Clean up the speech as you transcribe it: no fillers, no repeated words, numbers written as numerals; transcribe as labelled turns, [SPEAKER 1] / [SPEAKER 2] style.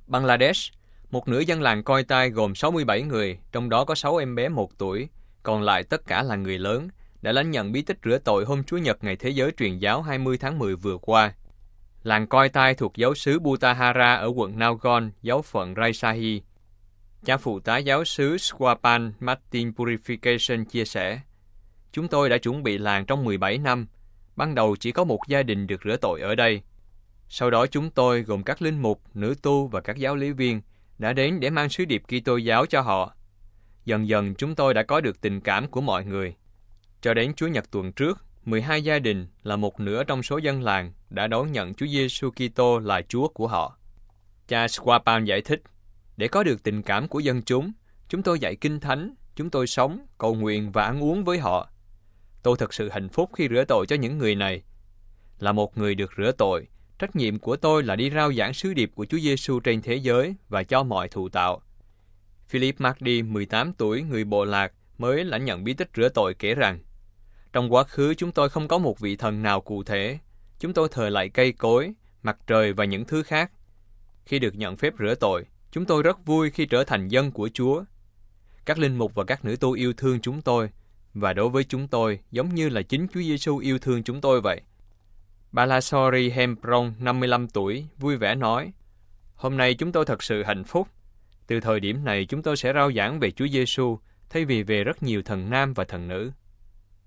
[SPEAKER 1] Bangladesh, một nửa dân làng Coi Tai gồm 67 người, trong đó có 6 em bé 1 tuổi, còn lại tất cả là người lớn, đã lãnh nhận bí tích rửa tội hôm Chủ nhật Ngày Thế giới Truyền giáo 20 tháng 10 vừa qua. Làng Coi Tai thuộc giáo xứ Butahara ở quận Naogon, giáo phận Rajshahi. Cha phụ tá giáo xứ Swapan Martin Purification chia sẻ, chúng tôi đã chuẩn bị làng trong 17 năm. Ban đầu chỉ có một gia đình được rửa tội ở đây. Sau đó chúng tôi, gồm các linh mục, nữ tu và các giáo lý viên, đã đến để mang sứ điệp Kitô giáo cho họ. Dần dần chúng tôi đã có được tình cảm của mọi người. Cho đến Chúa Nhật tuần trước, 12 gia đình là một nửa trong số dân làng đã đón nhận Chúa Giêsu Kitô là Chúa của họ. Cha Swapan giải thích, để có được tình cảm của dân chúng tôi dạy kinh thánh, chúng tôi sống, cầu nguyện và ăn uống với họ. Tôi thật sự hạnh phúc khi rửa tội cho những người này. Là một người được rửa tội, trách nhiệm của tôi là đi rao giảng sứ điệp của Chúa Giêsu trên thế giới và cho mọi thụ tạo. Philip Magdi, 18 tuổi, người Bộ Lạc, mới lãnh nhận bí tích rửa tội kể rằng, trong quá khứ chúng tôi không có một vị thần nào cụ thể. Chúng tôi thờ lạy cây cối, mặt trời và những thứ khác. Khi được nhận phép rửa tội, chúng tôi rất vui khi trở thành dân của Chúa. Các linh mục và các nữ tu yêu thương chúng tôi, và đối với chúng tôi, giống như là chính Chúa Giêsu yêu thương chúng tôi vậy. Balasori Hemprong, 55 tuổi, vui vẻ nói, hôm nay chúng tôi thật sự hạnh phúc. Từ thời điểm này chúng tôi sẽ rao giảng về Chúa Giêsu thay vì về rất nhiều thần nam và thần nữ.